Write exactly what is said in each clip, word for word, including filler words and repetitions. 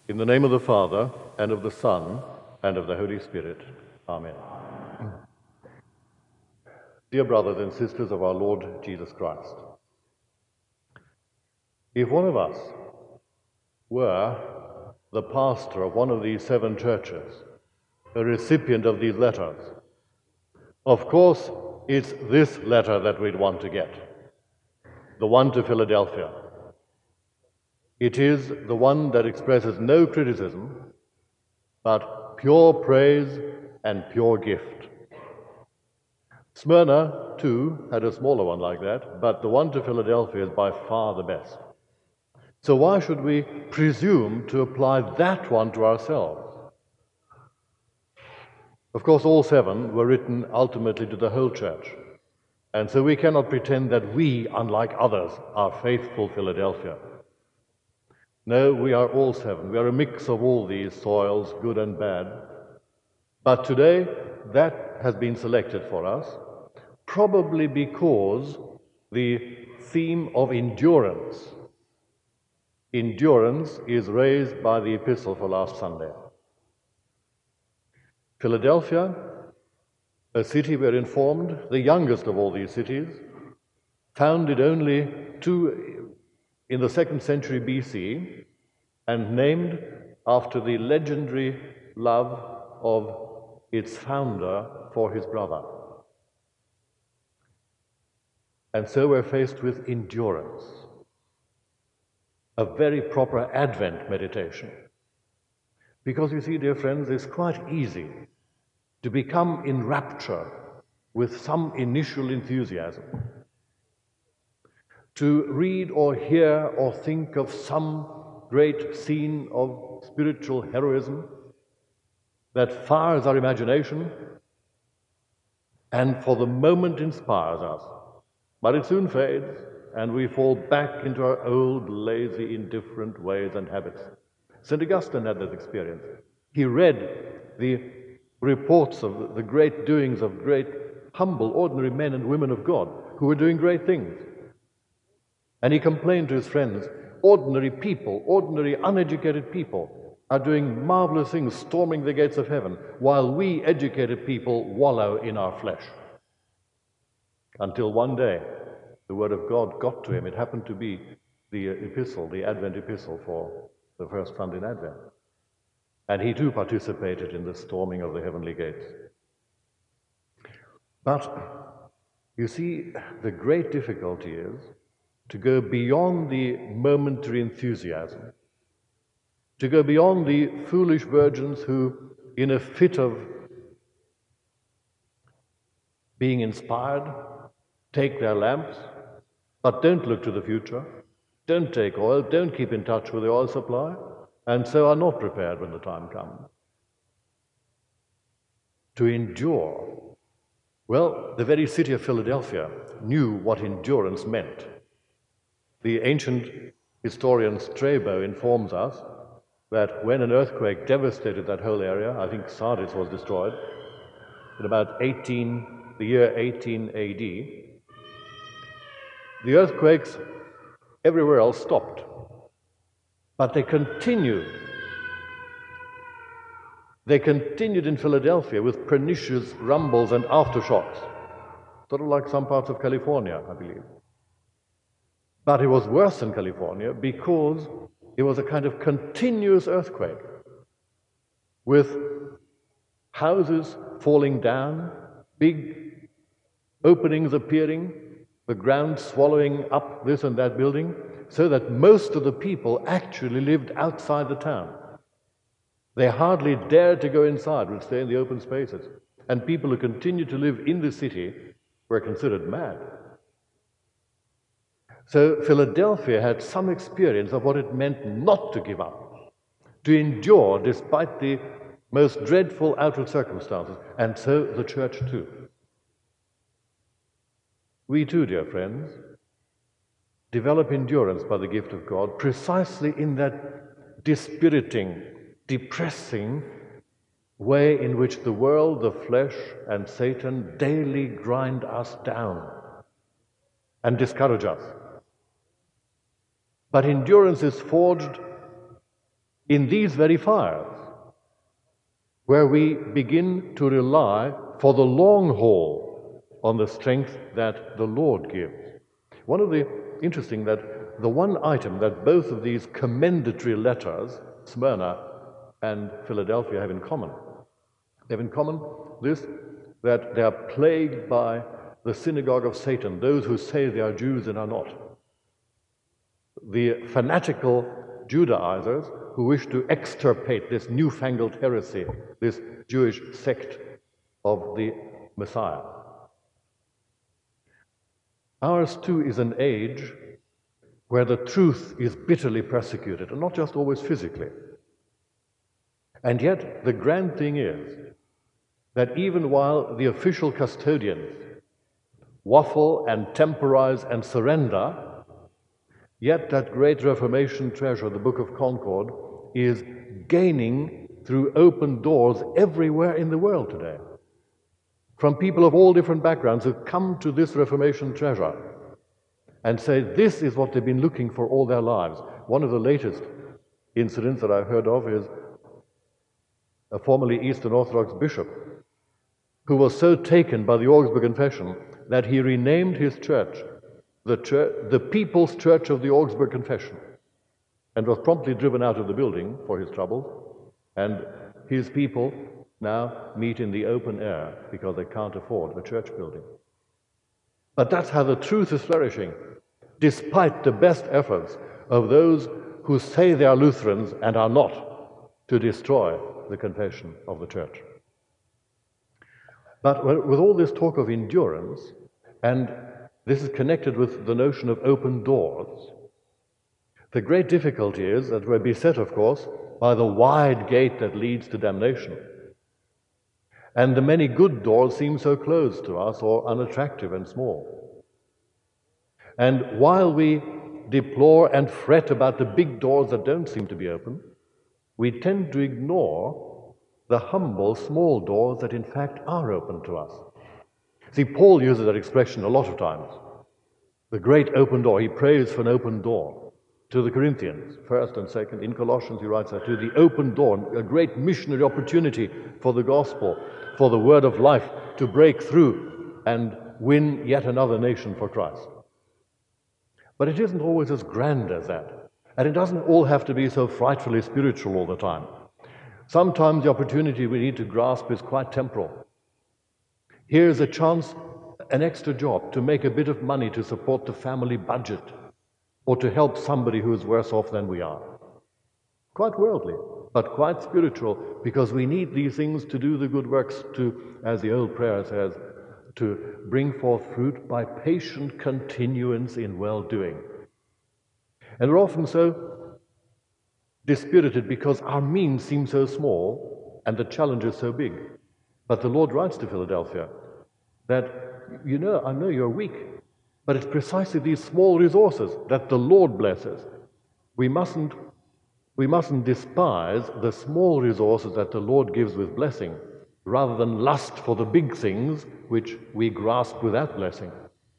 In the name of the Father, and of the Son, and of the Holy Spirit. Amen. Dear brothers and sisters of our Lord Jesus Christ, if one of us were the pastor of one of these seven churches, a recipient of these letters, of course it's this letter that we'd want to get, the one to Philadelphia. It is the one that expresses no criticism, but pure praise and pure gift. Smyrna, too, had a smaller one like that, but the one to Philadelphia is by far the best. So why should we presume to apply that one to ourselves? Of course, all seven were written ultimately to the whole church, and so we cannot pretend that we, unlike others, are faithful Philadelphia. No, we are all seven. We are a mix of all these soils, good and bad. But today, that has been selected for us, probably because the theme of endurance, endurance is raised by the epistle for last Sunday. Philadelphia, a city, we're informed, the youngest of all these cities, founded only two in the second century B C, and named after the legendary love of its founder for his brother. And so we're faced with endurance, a very proper Advent meditation. Because you see, dear friends, it's quite easy to become in rapture with some initial enthusiasm, to read or hear or think of some great scene of spiritual heroism that fires our imagination and for the moment inspires us. But it soon fades, and we fall back into our old, lazy, indifferent ways and habits. Saint Augustine had that experience. He read the reports of the great doings of great, humble, ordinary men and women of God who were doing great things. And he complained to his friends, ordinary people, ordinary uneducated people are doing marvelous things, storming the gates of heaven, while we educated people wallow in our flesh. Until one day, the word of God got to him. It happened to be the epistle, the Advent epistle for the first Sunday in Advent. And he too participated in the storming of the heavenly gates. But, you see, the great difficulty is to go beyond the momentary enthusiasm, to go beyond the foolish virgins who, in a fit of being inspired, take their lamps, but don't look to the future, don't take oil, don't keep in touch with the oil supply, and so are not prepared when the time comes. To endure. Well, the very city of Philadelphia knew what endurance meant. The ancient historian Strabo informs us that when an earthquake devastated that whole area, I think Sardis was destroyed, in about eighteen, the year eighteen A D, the earthquakes everywhere else stopped, but they continued. They continued in Philadelphia with pernicious rumbles and aftershocks, sort of like some parts of California, I believe. But it was worse in California because it was a kind of continuous earthquake with houses falling down, big openings appearing, the ground swallowing up this and that building, so that most of the people actually lived outside the town. They hardly dared to go inside, would stay in the open spaces. And people who continued to live in the city were considered mad. So Philadelphia had some experience of what it meant not to give up, to endure despite the most dreadful outward circumstances, and so the church too. We too, dear friends, develop endurance by the gift of God precisely in that dispiriting, depressing way in which the world, the flesh, and Satan daily grind us down and discourage us. But endurance is forged in these very fires, where we begin to rely for the long haul on the strength that the Lord gives. One of the interesting that the one item that both of these commendatory letters, Smyrna and Philadelphia, have in common, they have in common this, that they are plagued by the synagogue of Satan, those who say they are Jews and are not. The fanatical Judaizers who wish to extirpate this newfangled heresy, this Jewish sect of the Messiah. Ours too is an age where the truth is bitterly persecuted, and not just always physically. And yet the grand thing is that even while the official custodians waffle and temporize and surrender, yet that great Reformation treasure, the Book of Concord, is gaining through open doors everywhere in the world today. From people of all different backgrounds who come to this Reformation treasure and say this is what they've been looking for all their lives. One of the latest incidents that I heard of is a formerly Eastern Orthodox bishop who was so taken by the Augsburg Confession that he renamed his church the, church, the People's Church of the Augsburg Confession, and was promptly driven out of the building for his troubles. And his people now meet in the open air because they can't afford a church building. But that's how the truth is flourishing, despite the best efforts of those who say they are Lutherans and are not, to destroy the confession of the church. But with all this talk of endurance, and this is connected with the notion of open doors, the great difficulty is that we're beset, of course, by the wide gate that leads to damnation. And the many good doors seem so closed to us, or unattractive and small. And while we deplore and fret about the big doors that don't seem to be open, we tend to ignore the humble, small doors that in fact are open to us. See, Paul uses that expression a lot of times. The great open door. He prays for an open door to the Corinthians, first and second. In Colossians, he writes that to the open door, a great missionary opportunity for the gospel, for the word of life to break through and win yet another nation for Christ. But it isn't always as grand as that. And it doesn't all have to be so frightfully spiritual all the time. Sometimes the opportunity we need to grasp is quite temporal. Here's a chance, an extra job, to make a bit of money to support the family budget, or to help somebody who is worse off than we are. Quite worldly, but quite spiritual, because we need these things to do the good works, to, as the old prayer says, to bring forth fruit by patient continuance in well-doing. And we're often so dispirited because our means seem so small and the challenge is so big. But the Lord writes to Philadelphia that, you know, I know you're weak, but it's precisely these small resources that the Lord blesses. We mustn't, we mustn't despise the small resources that the Lord gives with blessing, rather than lust for the big things which we grasp with that blessing.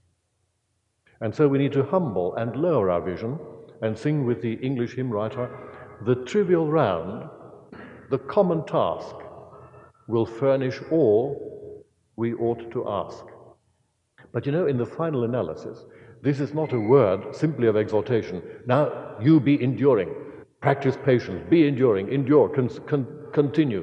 And so we need to humble and lower our vision and sing with the English hymn writer, the trivial round, the common task, will furnish all we ought to ask. But you know, in the final analysis, this is not a word simply of exhortation. Now, you be enduring. Practice patience. Be enduring. Endure. Con- con- continue.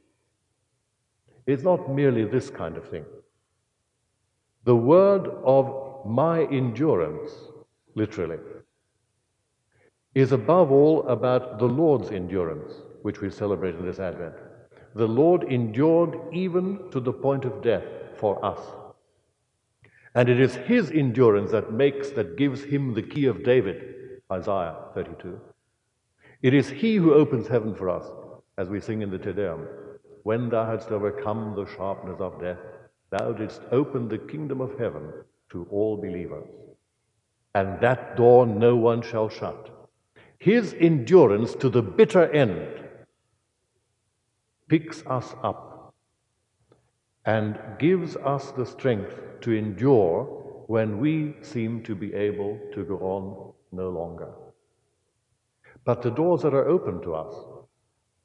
It's not merely this kind of thing. The word of my endurance, literally, is above all about the Lord's endurance, which we celebrate in this Advent. The Lord endured even to the point of death for us. And it is his endurance that makes, that gives him the key of David, Isaiah thirty-two. It is he who opens heaven for us, as we sing in the Te Deum. When thou hadst overcome the sharpness of death, thou didst open the kingdom of heaven to all believers. And that door no one shall shut. His endurance to the bitter end picks us up and gives us the strength to endure when we seem to be able to go on no longer. But the doors that are open to us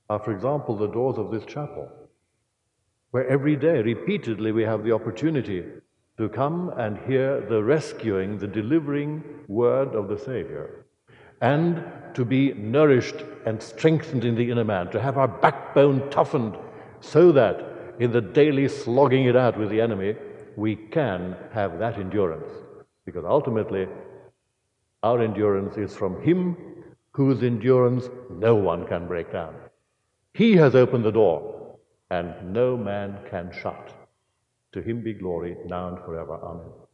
are, for example, the doors of this chapel, where every day, repeatedly, we have the opportunity to come and hear the rescuing, the delivering word of the Savior, and to be nourished and strengthened in the inner man, to have our backbone toughened so that in the daily slogging it out with the enemy, we can have that endurance. Because ultimately, our endurance is from Him whose endurance no one can break down. He has opened the door, and no man can shut. To Him be glory now and forever. Amen.